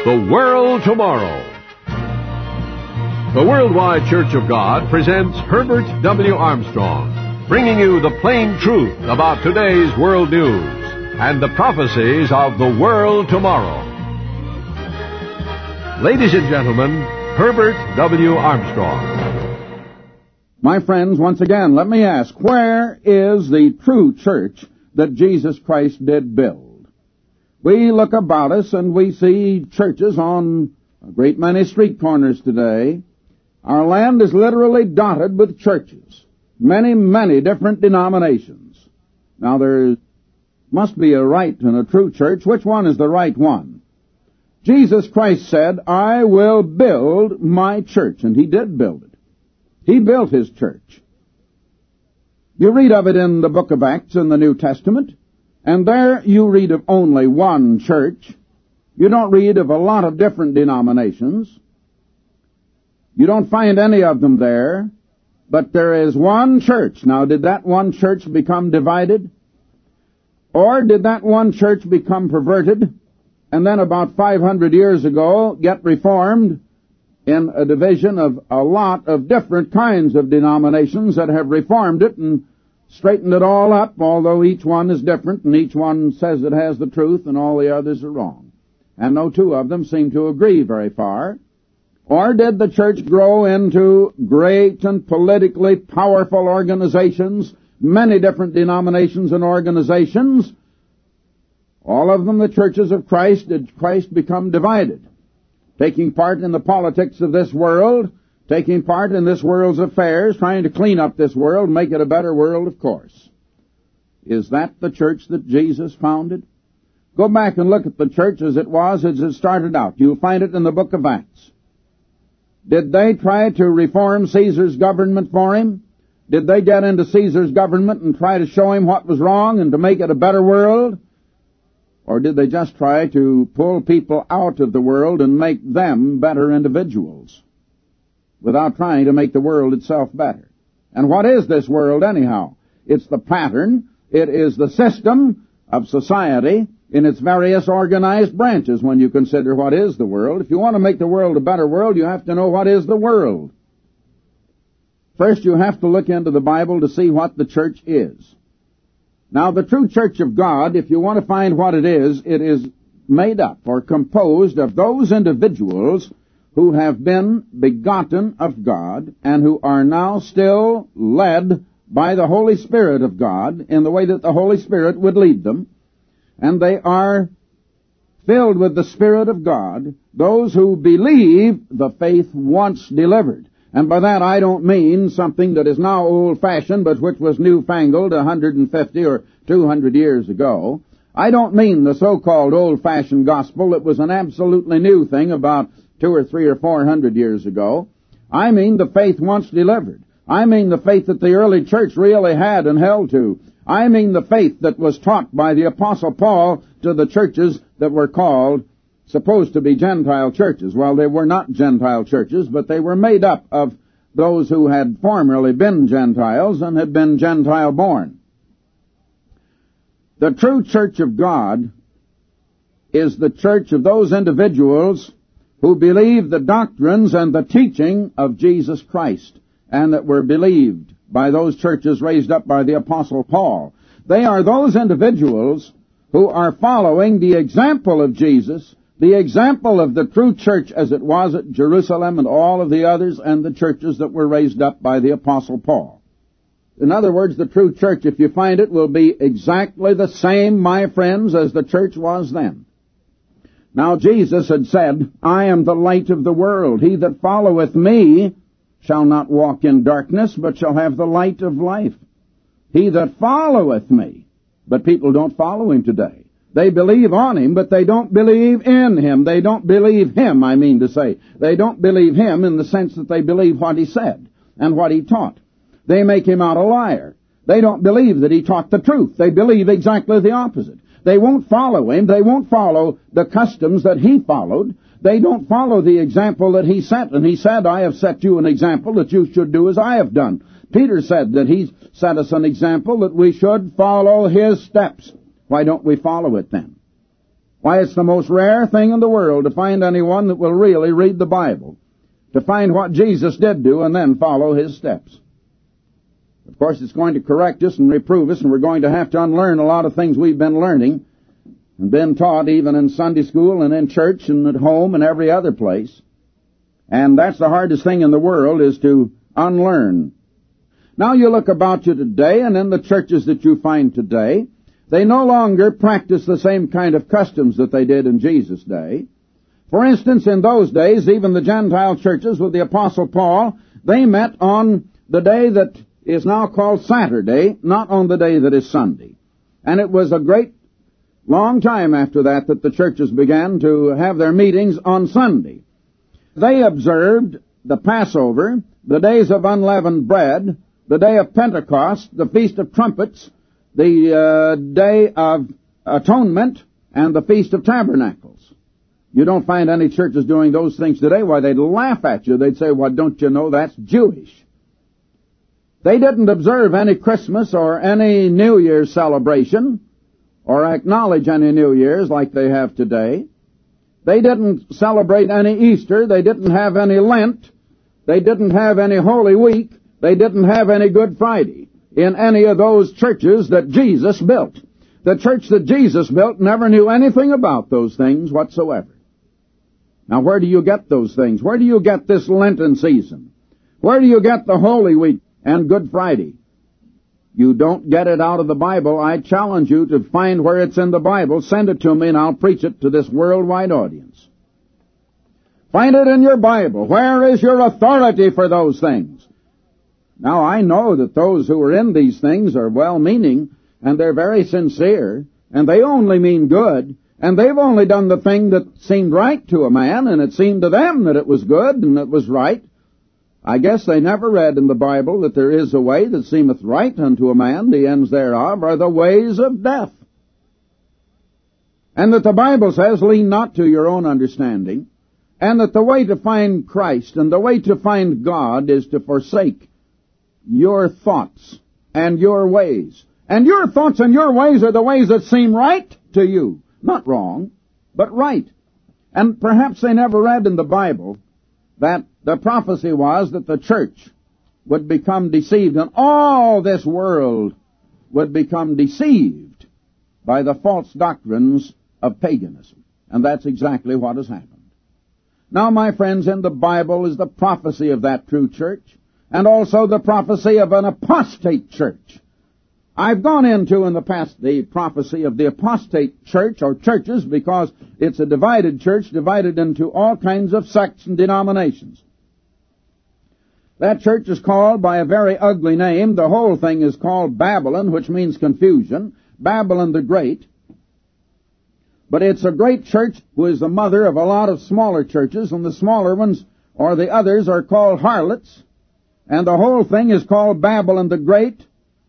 The World Tomorrow. The Worldwide Church of God presents Herbert W. Armstrong, bringing you the plain truth about today's world news and the prophecies of the world tomorrow. Ladies and gentlemen, Herbert W. Armstrong. My friends, once again, let me ask, where is the true church that Jesus Christ did build? We look about us and we see churches on a great many street corners today. Our land is literally dotted with churches, many, many different denominations. Now, there must be a right and a true church. Which one is the right one? Jesus Christ said, I will build my church, and He did build it. He built His church. You read of it in the book of Acts in the New Testament, and there you read of only one church. You don't read of a lot of different denominations. You don't find any of them there, but there is one church. Now, did that one church become divided? Or did that one church become perverted, and then about 500 years ago get reformed in a division of a lot of different kinds of denominations that have reformed it and straightened it all up, although each one is different and each one says it has the truth and all the others are wrong. And no two of them seem to agree very far. Or did the church grow into great and politically powerful organizations, many different denominations and organizations? All of them the churches of Christ. Did Christ become divided? Taking part in the politics of this world, taking part in this world's affairs, trying to clean up this world, make it a better world, of course. Is that the church that Jesus founded? Go back and look at the church as it was, as it started out. You'll find it in the book of Acts. Did they try to reform Caesar's government for him? Did they get into Caesar's government and try to show him what was wrong and to make it a better world? Or did they just try to pull people out of the world and make them better individuals without trying to make the world itself better? And what is this world anyhow? It's the pattern. It is the system of society in its various organized branches when you consider what is the world. If you want to make the world a better world, you have to know what is the world. First, you have to look into the Bible to see what the church is. Now, the true church of God, if you want to find what it is made up or composed of those individuals who have been begotten of God and who are now still led by the Holy Spirit of God in the way that the Holy Spirit would lead them. And they are filled with the Spirit of God, those who believe the faith once delivered. And by that I don't mean something that is now old-fashioned, but which was newfangled 150 or 200 years ago. I don't mean the so-called old-fashioned gospel. It was an absolutely new thing about 200 or 300 or 400 years ago. I mean the faith once delivered. I mean the faith that the early church really had and held to. I mean the faith that was taught by the Apostle Paul to the churches that were called, supposed to be Gentile churches. Well, they were not Gentile churches, but they were made up of those who had formerly been Gentiles and had been Gentile-born. The true church of God is the church of those individuals who believe the doctrines and the teaching of Jesus Christ, and that were believed by those churches raised up by the Apostle Paul. They are those individuals who are following the example of Jesus, the example of the true church as it was at Jerusalem and all of the others and the churches that were raised up by the Apostle Paul. In other words, the true church, if you find it, will be exactly the same, my friends, as the church was then. Now, Jesus had said, I am the light of the world. He that followeth me shall not walk in darkness, but shall have the light of life. He that followeth me. But people don't follow Him today. They believe on Him, but they don't believe in Him. They don't believe Him, I mean to say. They don't believe Him in the sense that they believe what He said and what He taught. They make Him out a liar. They don't believe that He taught the truth. They believe exactly the opposite. They won't follow Him. They won't follow the customs that He followed. They don't follow the example that He set. And He said, I have set you an example that you should do as I have done. Peter said that He set us an example that we should follow His steps. Why don't we follow it then? Why, it's the most rare thing in the world to find anyone that will really read the Bible, to find what Jesus did do and then follow His steps. Of course, it's going to correct us and reprove us, and we're going to have to unlearn a lot of things we've been learning and been taught even in Sunday school and in church and at home and every other place. And that's the hardest thing in the world, is to unlearn. Now you look about you today, and in the churches that you find today, they no longer practice the same kind of customs that they did in Jesus' day. For instance, in those days, even the Gentile churches with the Apostle Paul, they met on the day that is now called Saturday, not on the day that is Sunday. And it was a great long time after that that the churches began to have their meetings on Sunday. They observed the Passover, the days of unleavened bread, the day of Pentecost, the Feast of Trumpets, the Day of Atonement, and the Feast of Tabernacles. You don't find any churches doing those things today. Why, they'd laugh at you. They'd say, well, don't you know that's Jewish? They didn't observe any Christmas or any New Year's celebration or acknowledge any New Year's like they have today. They didn't celebrate any Easter. They didn't have any Lent. They didn't have any Holy Week. They didn't have any Good Friday in any of those churches that Jesus built. The church that Jesus built never knew anything about those things whatsoever. Now, where do you get those things? Where do you get this Lenten season? Where do you get the Holy Week and Good Friday? You don't get it out of the Bible. I challenge you to find where it's in the Bible. Send it to me and I'll preach it to this worldwide audience. Find it in your Bible. Where is your authority for those things? Now, I know that those who are in these things are well-meaning, and they're very sincere, and they only mean good, and they've only done the thing that seemed right to a man, and it seemed to them that it was good and it was right. I guess they never read in the Bible that there is a way that seemeth right unto a man, the ends thereof are the ways of death. And that the Bible says, lean not to your own understanding, and that the way to find Christ and the way to find God is to forsake your thoughts and your ways. And your thoughts and your ways are the ways that seem right to you. Not wrong, but right. And perhaps they never read in the Bible that the prophecy was that the church would become deceived, and all this world would become deceived by the false doctrines of paganism. And that's exactly what has happened. Now, my friends, in the Bible is the prophecy of that true church, and also the prophecy of an apostate church. I've gone into in the past the prophecy of the apostate church or churches because it's a divided church, divided into all kinds of sects and denominations. That church is called by a very ugly name. The whole thing is called Babylon, which means confusion. Babylon the Great. But it's a great church who is the mother of a lot of smaller churches, and the smaller ones, or the others, are called harlots. And the whole thing is called Babylon the Great.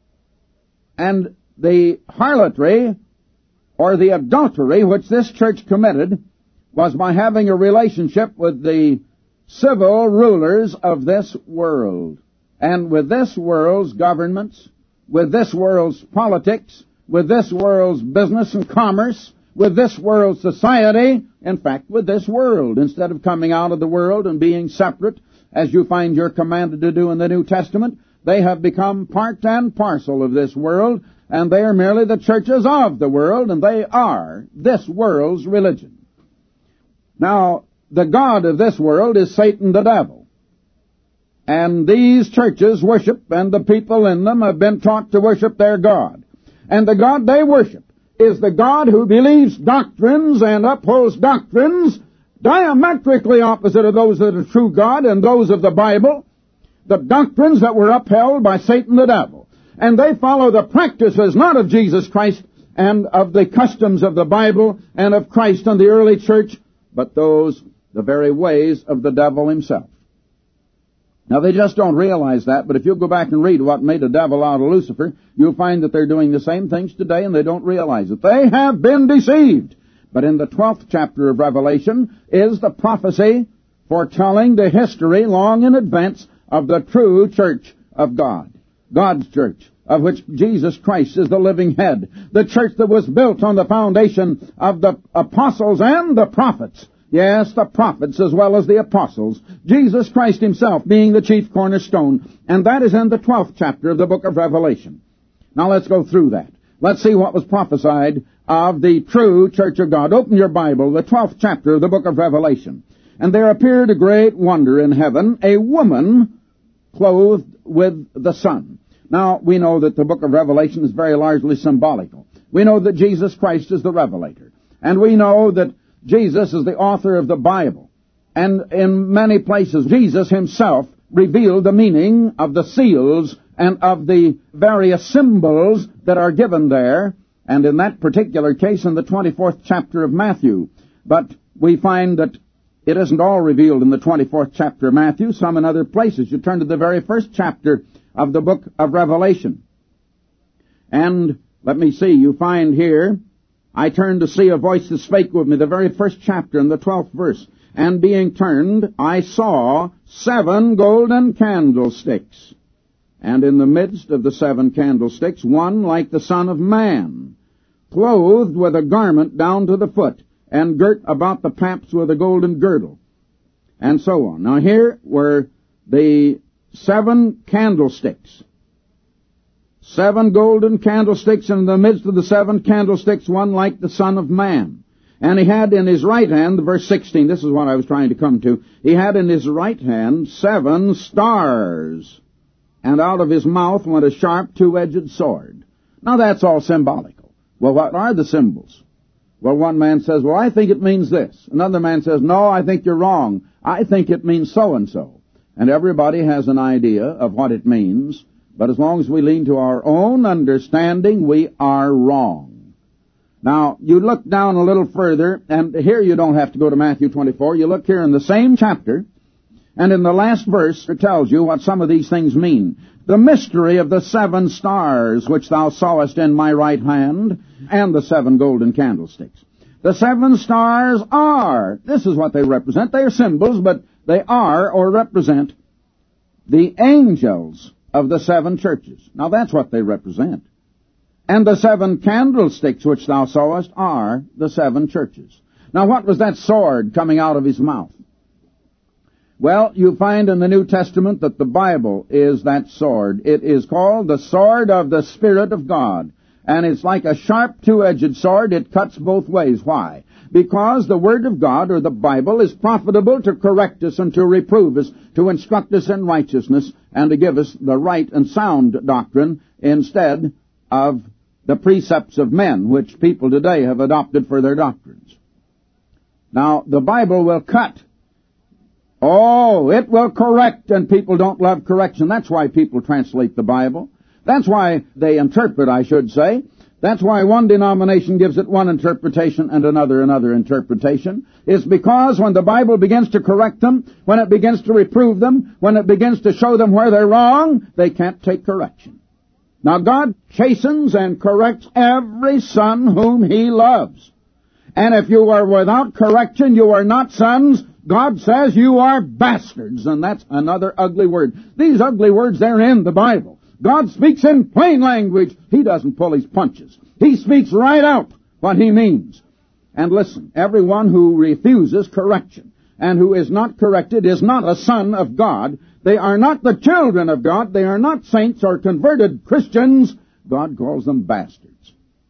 And the harlotry, or the adultery, which this church committed, was by having a relationship with the civil rulers of this world, and with this world's governments, with this world's politics, with this world's business and commerce, with this world's society, in fact, with this world. Instead of coming out of the world and being separate, as you find you're commanded to do in the New Testament, they have become part and parcel of this world, and they are merely the churches of the world, and they are this world's religion. Now, the god of this world is Satan the devil. And these churches worship, and the people in them have been taught to worship their god. And the god they worship is the God who believes doctrines and upholds doctrines diametrically opposite of those that are true God and those of the Bible, the doctrines that were upheld by Satan the devil. And they follow the practices not of Jesus Christ and of the customs of the Bible and of Christ and the early church, but those, the very ways of the devil himself. Now, they just don't realize that, but if you go back and read what made a devil out of Lucifer, you'll find that they're doing the same things today, and they don't realize it. They have been deceived. But in the 12th chapter of Revelation is the prophecy foretelling the history long in advance of the true church of God, God's church. of which Jesus Christ is the living head. The church that was built on the foundation of the apostles and the prophets. Yes, the prophets as well as the apostles. Jesus Christ himself being the chief cornerstone. And that is in the 12th chapter of the book of Revelation. Now let's go through that. Let's see what was prophesied of the true church of God. Open your Bible, the 12th chapter of the book of Revelation. And there appeared a great wonder in heaven, a woman clothed with the sun. Now, we know that the book of Revelation is very largely symbolical. We know that Jesus Christ is the revelator. And we know that Jesus is the author of the Bible. And in many places, Jesus himself revealed the meaning of the seals and of the various symbols that are given there, and in that particular case in the 24th chapter of Matthew. But we find that it isn't all revealed in the 24th chapter of Matthew, some in other places. You turn to the very first chapter of the book of Revelation. And let me see, you find here, I turned to see a voice that spake with me, the very first chapter in the 12th verse. And being turned, I saw 7 golden candlesticks. And in the midst of the 7 candlesticks, one like the Son of Man, clothed with a garment down to the foot, and girt about the paps with a golden girdle, and so on. Now here were the 7 candlesticks. 7 golden candlesticks, and in the midst of the 7 candlesticks, one like the Son of Man. And he had in his right hand, verse 16, this is what I was trying to come to, he had in his right hand 7 stars, and out of his mouth went a sharp 2-edged sword. Now that's all symbolical. Well, what are the symbols? Well, one man says, well, I think it means this. Another man says, no, I think you're wrong. I think it means so-and-so. And everybody has an idea of what it means, but as long as we lean to our own understanding, we are wrong. Now, you look down a little further, and here you don't have to go to Matthew 24. You look here in the same chapter, and in the last verse, it tells you what some of these things mean. The mystery of the 7 stars which thou sawest in my right hand, and the 7 golden candlesticks. The 7 stars are, this is what they represent. They are symbols, but they are or represent the angels of the 7 churches. Now that's what they represent. And the 7 candlesticks which thou sawest are the 7 churches. Now what was that sword coming out of his mouth? Well, you find in the New Testament that the Bible is that sword. It is called the sword of the Spirit of God. And it's like a sharp 2-edged sword. It cuts both ways. Why? Because the Word of God, or the Bible, is profitable to correct us and to reprove us, to instruct us in righteousness, and to give us the right and sound doctrine instead of the precepts of men, which people today have adopted for their doctrines. Now, the Bible will cut. Oh, it will correct, and people don't love correction. That's why people translate the Bible. That's why they interpret, I should say. That's why one denomination gives it one interpretation and another interpretation. It's because when the Bible begins to correct them, when it begins to reprove them, when it begins to show them where they're wrong, they can't take correction. Now, God chastens and corrects every son whom He loves. And if you are without correction, you are not sons. God says you are bastards, and that's another ugly word. These ugly words, they're in the Bible. God speaks in plain language. He doesn't pull his punches. He speaks right out what He means. And listen, everyone who refuses correction and who is not corrected is not a son of God. They are not the children of God. They are not saints or converted Christians. God calls them bastards.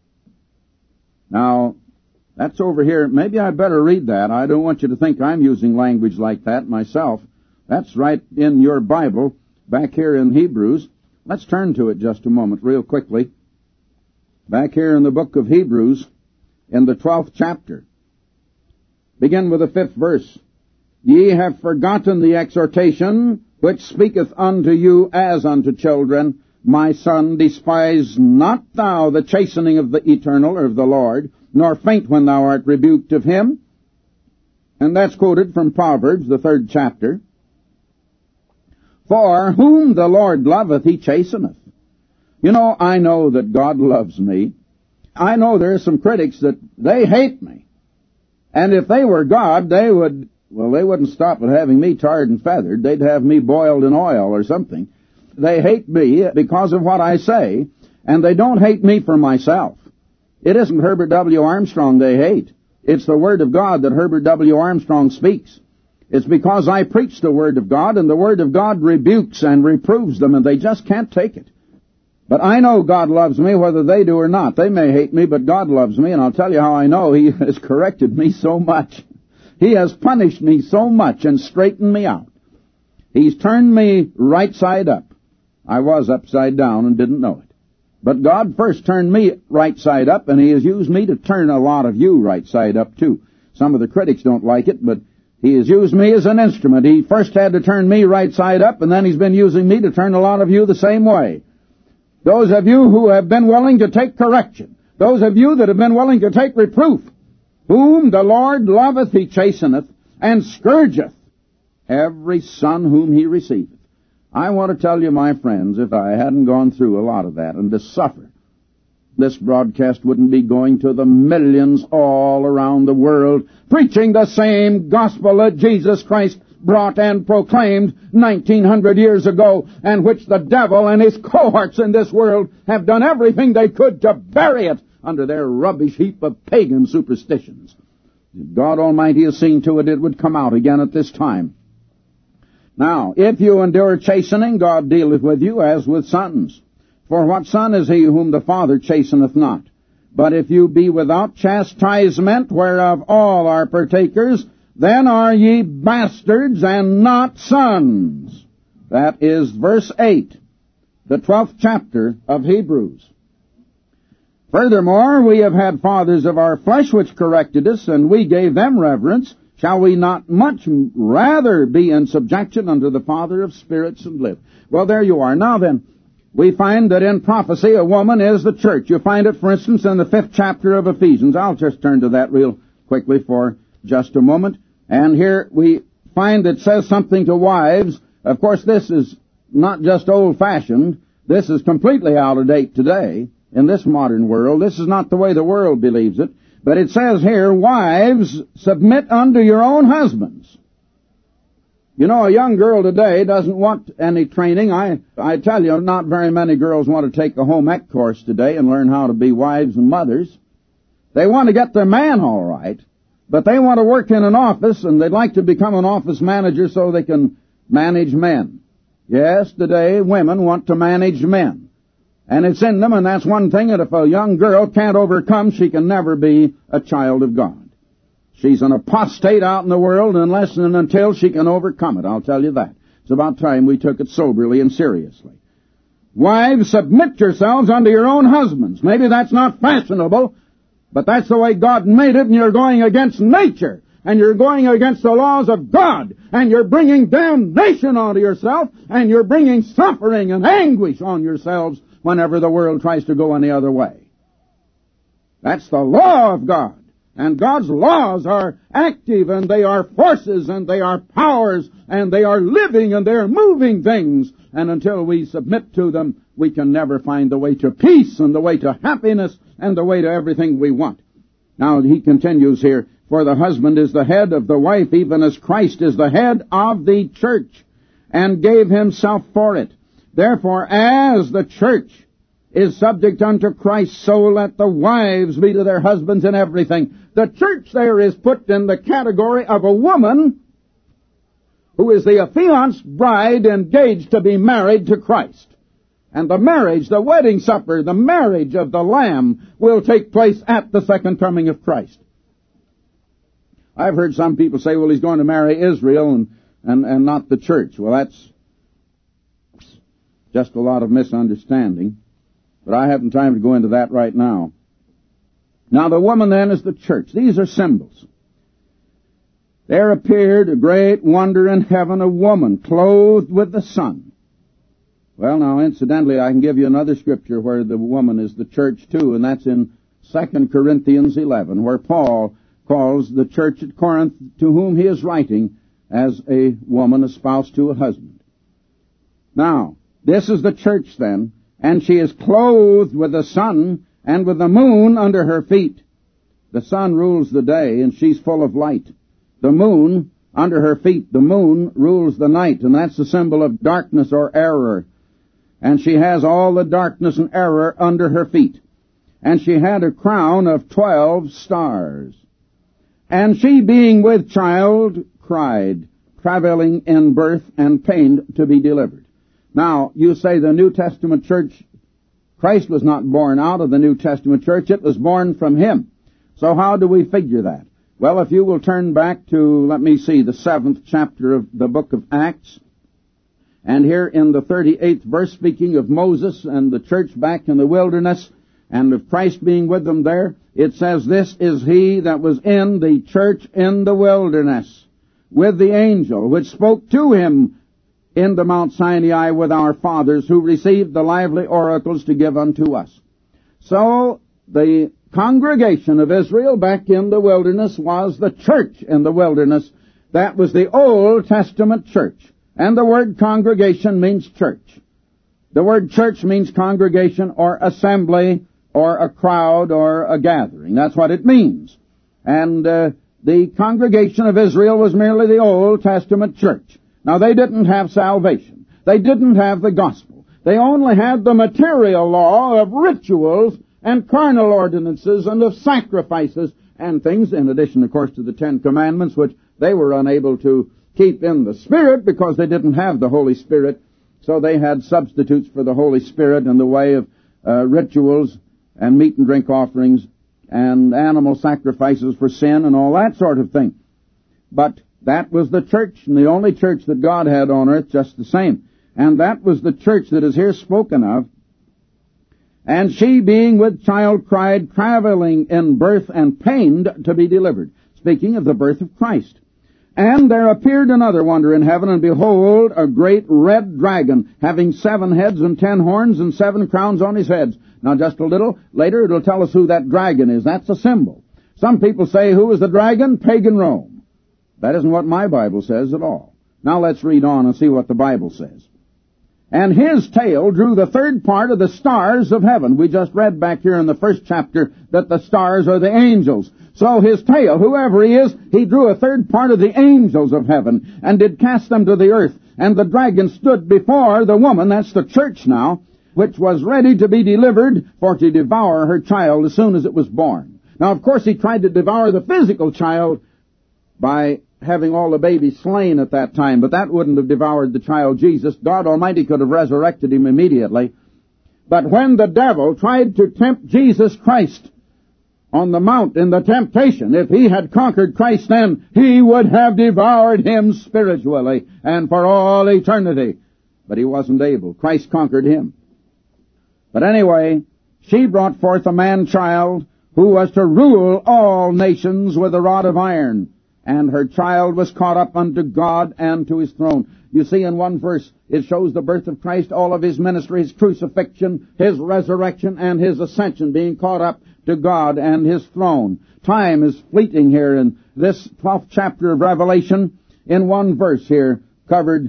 Now, that's over here. Maybe I better read that. I don't want you to think I'm using language like that myself. That's right in your Bible, back here in Hebrews. Let's turn to it just a moment, real quickly. Back here in the book of Hebrews, in the 12th chapter. Begin with the 5th verse. Ye have forgotten the exhortation which speaketh unto you as unto children. My son, despise not thou the chastening of the eternal, or of the Lord, nor faint when thou art rebuked of Him. And that's quoted from Proverbs, the 3rd chapter. For whom the Lord loveth, He chasteneth. You know, I know that God loves me. I know there are some critics that they hate me. And if they were God, they wouldn't stop at having me tarred and feathered. They'd have me boiled in oil or something. They hate me because of what I say, and they don't hate me for myself. It isn't Herbert W. Armstrong they hate. It's the Word of God that Herbert W. Armstrong speaks. It's because I preach the Word of God, and the Word of God rebukes and reproves them, and they just can't take it. But I know God loves me whether they do or not. They may hate me, but God loves me, and I'll tell you how I know. He has corrected me so much. He has punished me so much and straightened me out. He's turned me right side up. I was upside down and didn't know it. But God first turned me right side up, and He has used me to turn a lot of you right side up, too. Some of the critics don't like it, but He has used me as an instrument. He first had to turn me right side up, and then He's been using me to turn a lot of you the same way. Those of you who have been willing to take correction, those of you that have been willing to take reproof, whom the Lord loveth He chasteneth, and scourgeth every son whom He receiveth. I want to tell you, my friends, if I hadn't gone through a lot of that and to suffer, this broadcast wouldn't be going to the millions all around the world, preaching the same gospel that Jesus Christ brought and proclaimed 1900 years ago, and which the devil and his cohorts in this world have done everything they could to bury it under their rubbish heap of pagan superstitions. God Almighty has seen to it it would come out again at this time. Now, if you endure chastening, God dealeth with you as with sons. For what son is he whom the Father chasteneth not? But if you be without chastisement, whereof all are partakers, then are ye bastards and not sons. That is verse 8, the 12th chapter of Hebrews. Furthermore, we have had fathers of our flesh which corrected us, and we gave them reverence. Shall we not much rather be in subjection unto the Father of spirits and live? Well, there you are. Now then, we find that in prophecy a woman is the church. You find it, for instance, in the 5th chapter of Ephesians. I'll just turn to that real quickly for just a moment. And here we find it says something to wives. Of course, this is not just old-fashioned. This is completely out of date today in this modern world. This is not the way the world believes it. But it says here, wives, submit unto your own husbands. You know, a young girl today doesn't want any training. I tell you, not very many girls want to take a home ec course today and learn how to be wives and mothers. They want to get their man all right, but they want to work in an office, and they'd like to become an office manager so they can manage men. Yes, today women want to manage men. And it's in them, and that's one thing that if a young girl can't overcome, she can never be a child of God. She's an apostate out in the world unless and until she can overcome it, I'll tell you that. It's about time we took it soberly and seriously. Wives, submit yourselves unto your own husbands. Maybe that's not fashionable, but that's the way God made it, and you're going against nature, and you're going against the laws of God, and you're bringing damnation onto yourself, and you're bringing suffering and anguish on yourselves whenever the world tries to go any other way. That's the law of God. And God's laws are active, and they are forces, and they are powers, and they are living, and they are moving things. And until we submit to them, we can never find the way to peace, and the way to happiness, and the way to everything we want. Now, he continues here, for the husband is the head of the wife, even as Christ is the head of the church, and gave himself for it. Therefore, as the church is subject unto Christ, so let the wives be to their husbands in everything. The church there is put in the category of a woman who is the affianced bride engaged to be married to Christ. And the marriage, the wedding supper, the marriage of the Lamb will take place at the second coming of Christ. I've heard some people say, well, he's going to marry Israel and not the church. Well, that's just a lot of misunderstanding, but I haven't time to go into that right now. Now, the woman then is the church. These are symbols. There appeared a great wonder in heaven, a woman clothed with the sun. Well, now, incidentally, I can give you another scripture where the woman is the church, too, and that's in 2 Corinthians 11, where Paul calls the church at Corinth, to whom he is writing, as a woman espoused to a husband. Now, this is the church then, and she is clothed with the sun and with the moon under her feet. The sun rules the day, and she's full of light. The moon under her feet, the moon rules the night, and that's the symbol of darkness or error. and she has all the darkness and error under her feet. And she had a crown of 12 stars. And she, being with child, cried, travailing in birth and pained to be delivered. Now, you say the New Testament church, Christ was not born out of the New Testament church, it was born from Him. So how do we figure that? Well, if you will turn back to, let me see, the 7th chapter of the book of Acts, and here in the 38th verse, speaking of Moses and the church back in the wilderness, and of Christ being with them there, it says, "This is he that was in the church in the wilderness, with the angel, which spoke to him in the Mount Sinai with our fathers, who received the lively oracles to give unto us." So, the congregation of Israel back in the wilderness was the church in the wilderness. That was the Old Testament church. And the word congregation means church. The word church means congregation or assembly or a crowd or a gathering. That's what it means. And the congregation of Israel was merely the Old Testament church. Now, they didn't have salvation. They didn't have the gospel. They only had the material law of rituals and carnal ordinances and of sacrifices and things, in addition, of course, to the 10 Commandments, which they were unable to keep in the Spirit because they didn't have the Holy Spirit. So they had substitutes for the Holy Spirit in the way of rituals and meat and drink offerings and animal sacrifices for sin and all that sort of thing. But that was the church, and the only church that God had on earth, just the same. And that was the church that is here spoken of. "And she, being with child, cried, travailing in birth and pained to be delivered." Speaking of the birth of Christ. "And there appeared another wonder in heaven, and behold, a great red dragon, having 7 heads and 10 horns and 7 crowns on his heads." Now, just a little later, it'll tell us who that dragon is. That's a symbol. Some people say, who is the dragon? Pagan Rome. That isn't what my Bible says at all. Now let's read on and see what the Bible says. "And his tail drew the 3rd part of the stars of heaven." We just read back here in the 1st chapter that the stars are the angels. So his tail, whoever he is, he drew a 3rd part of the angels of heaven, and did cast them to the earth. And the dragon stood before the woman, that's the church now, which was ready to be delivered for to devour her child as soon as it was born. Now, of course, he tried to devour the physical child by having all the babies slain at that time, but that wouldn't have devoured the child Jesus. God Almighty could have resurrected him immediately. But when the devil tried to tempt Jesus Christ on the mount in the temptation, if he had conquered Christ then, he would have devoured him spiritually and for all eternity. But he wasn't able. Christ conquered him. But anyway, she brought forth a man-child who was to rule all nations with a rod of iron. And her child was caught up unto God and to his throne. You see, in one verse, it shows the birth of Christ, all of his ministry, his crucifixion, his resurrection, and his ascension, being caught up to God and his throne. Time is fleeting here in this 12th chapter of Revelation. In one verse here, covered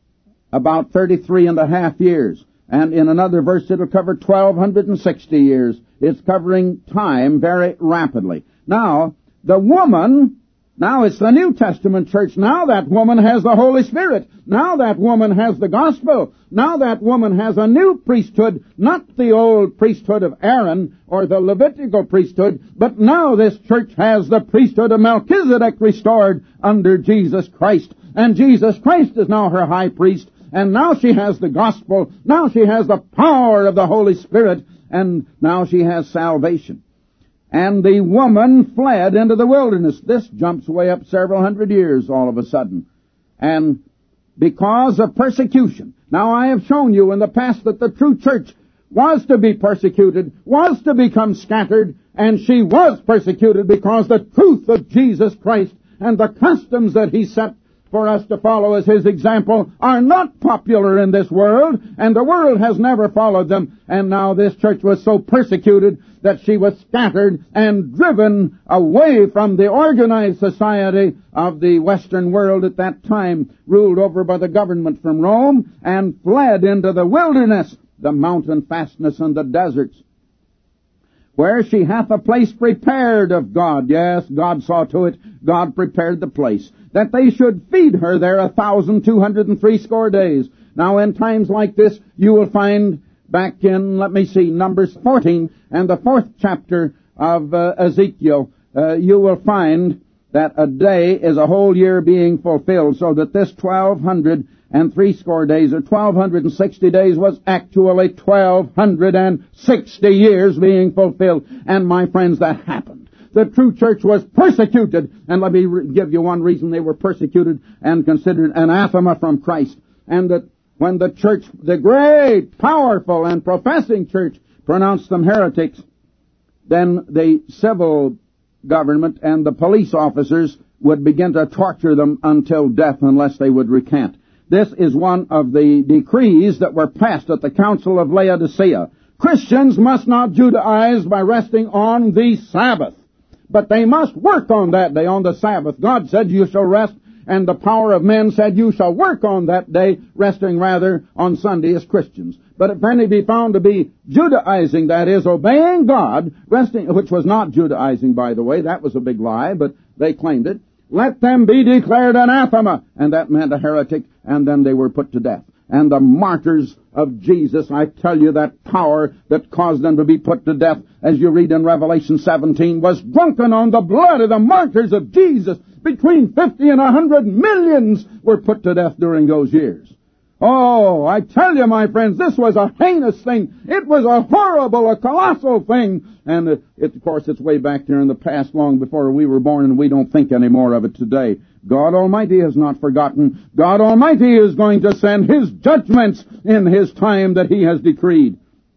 about 33 and a half years. And in another verse, it'll cover 1,260 years. It's covering time very rapidly. Now, the woman... Now it's the New Testament church. Now that woman has the Holy Spirit. Now that woman has the gospel. Now that woman has a new priesthood, not the old priesthood of Aaron or the Levitical priesthood, but now this church has the priesthood of Melchizedek restored under Jesus Christ. And Jesus Christ is now her high priest. And now she has the gospel. Now she has the power of the Holy Spirit. And now she has salvation. And the woman fled into the wilderness. This jumps way up several hundred years all of a sudden. And because of persecution. Now I have shown you in the past that the true church was to be persecuted, was to become scattered, and she was persecuted because the truth of Jesus Christ and the customs that he set for us to follow as his example are not popular in this world, and the world has never followed them. And now this church was so persecuted that she was scattered and driven away from the organized society of the Western world at that time, ruled over by the government from Rome, and fled into the wilderness, the mountain fastness and the deserts, where she hath a place prepared of God. Yes, God saw to it. God prepared the place, that they should feed her there 1,260 days. Now, in times like this, you will find back in, Numbers 14 and the 4th chapter of Ezekiel, you will find that a day is a whole year being fulfilled, so that this 1,260 days, or 1,260 days, was actually 1,260 years being fulfilled. And my friends, that happened. The true church was persecuted, and let me give you one reason they were persecuted and considered anathema from Christ. And that when the church, the great, powerful, and professing church, pronounced them heretics, then the civil government and the police officers would begin to torture them until death unless they would recant. This is one of the decrees that were passed at the Council of Laodicea. Christians must not Judaize by resting on the Sabbath, but they must work on that day, on the Sabbath. God said, you shall rest, and the power of men said, you shall work on that day, resting rather on Sunday as Christians. But if any be found to be Judaizing, that is, obeying God, resting, which was not Judaizing, by the way, that was a big lie, but they claimed it, let them be declared anathema. And that meant a heretic, and then they were put to death. And the martyrs of Jesus, I tell you, that power that caused them to be put to death, as you read in Revelation 17, was drunken on the blood of the martyrs of Jesus. Between 50 and 100 millions were put to death during those years. Oh, I tell you, my friends, this was a heinous thing. It was a horrible, a colossal thing. And of course, it's way back there in the past, long before we were born, and we don't think any more of it today. God Almighty has not forgotten. God Almighty is going to send His judgments in His time that He has decreed.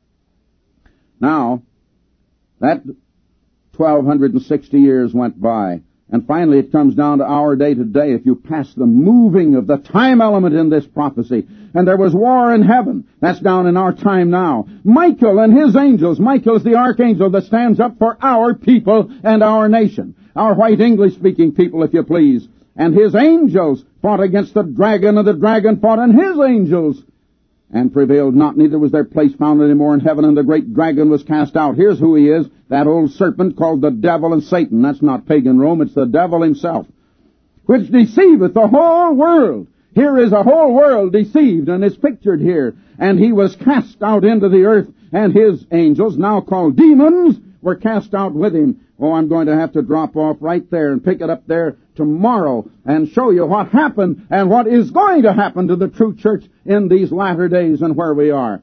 Now, that 1,260 years went by. And finally, it comes down to our day to day. If you pass the moving of the time element in this prophecy, and there was war in heaven, that's down in our time now. Michael and his angels, Michael is the archangel that stands up for our people and our nation, our white English-speaking people, if you please. And his angels fought against the dragon, and the dragon fought and his angels, and prevailed not, neither was their place found any more in heaven, and the great dragon was cast out. Here's who he is, that old serpent called the devil and Satan. That's not pagan Rome, it's the devil himself, which deceiveth the whole world. Here is a whole world deceived, and is pictured here. And he was cast out into the earth, and his angels, now called demons, were cast out with him. Oh, I'm going to have to drop off right there and pick it up there tomorrow and show you what happened and what is going to happen to the true church in these latter days and where we are.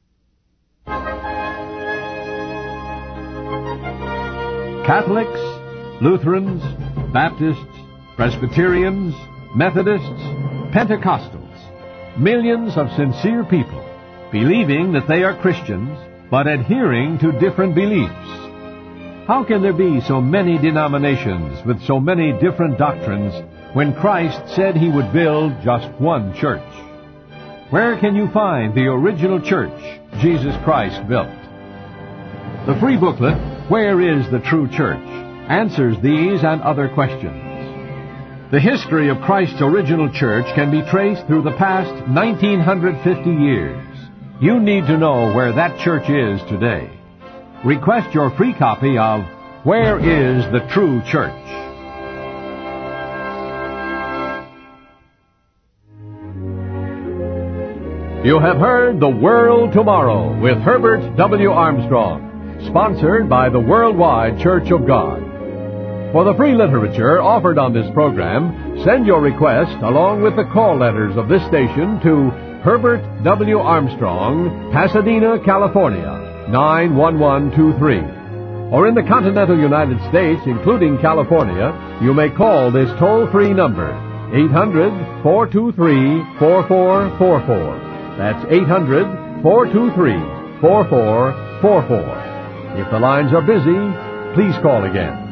Catholics, Lutherans, Baptists, Presbyterians, Methodists, Pentecostals, millions of sincere people believing that they are Christians but adhering to different beliefs. How can there be so many denominations with so many different doctrines when Christ said He would build just one church? Where can you find the original church Jesus Christ built? The free booklet, Where is the True Church?, answers these and other questions. The history of Christ's original church can be traced through the past 1950 years. You need to know where that church is today. Request your free copy of Where is the True Church? You have heard The World Tomorrow with Herbert W. Armstrong, sponsored by the Worldwide Church of God. For the free literature offered on this program, send your request along with the call letters of this station to Herbert W. Armstrong, Pasadena, California, 91123. Or in the continental United States, including California, you may call this toll-free number, 800-423-4444. That's 800-423-4444. If the lines are busy, please call again.